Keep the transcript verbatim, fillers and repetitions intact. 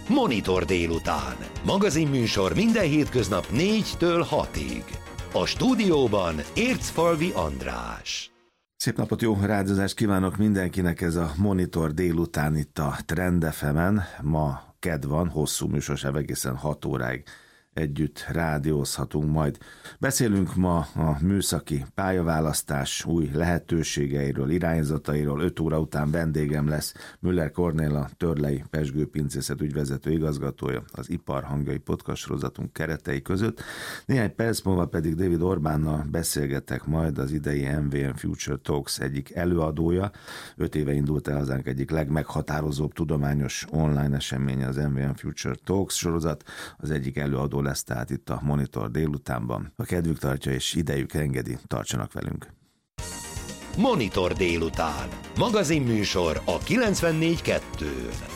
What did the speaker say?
Monitor délután. Magazinműsor minden hétköznap négytől hatig. A stúdióban Ércfalvi András. Szép napot, jó rádiózást kívánok mindenkinek, ez a Monitor délután itt a Trend ef emen. Ma kedd van, hosszú műsorsáv, egészen hat óráig együtt rádiózhatunk majd. Beszélünk ma a műszaki pályaválasztás új lehetőségeiről, irányzatairól. öt óra után vendégem lesz Müller Kornél, Törlei Pezsgőpincészet ügyvezető igazgatója, az Ipar hangjai podcast sorozatunk keretei között. Néhány perc múlva pedig David Orbánnal beszélgetek majd, az idei em vé em Future Talks egyik előadója. Öt éve indult el hazánk egyik legmeghatározóbb tudományos online eseménye, az em vé em Future Talks sorozat. Az egyik előadó lesz tehát itt a Monitor délutánban. A kedvük tartja és idejük engedi, tartsanak velünk. Monitor délután. Magazinműsor a kilencvennégy kettőn.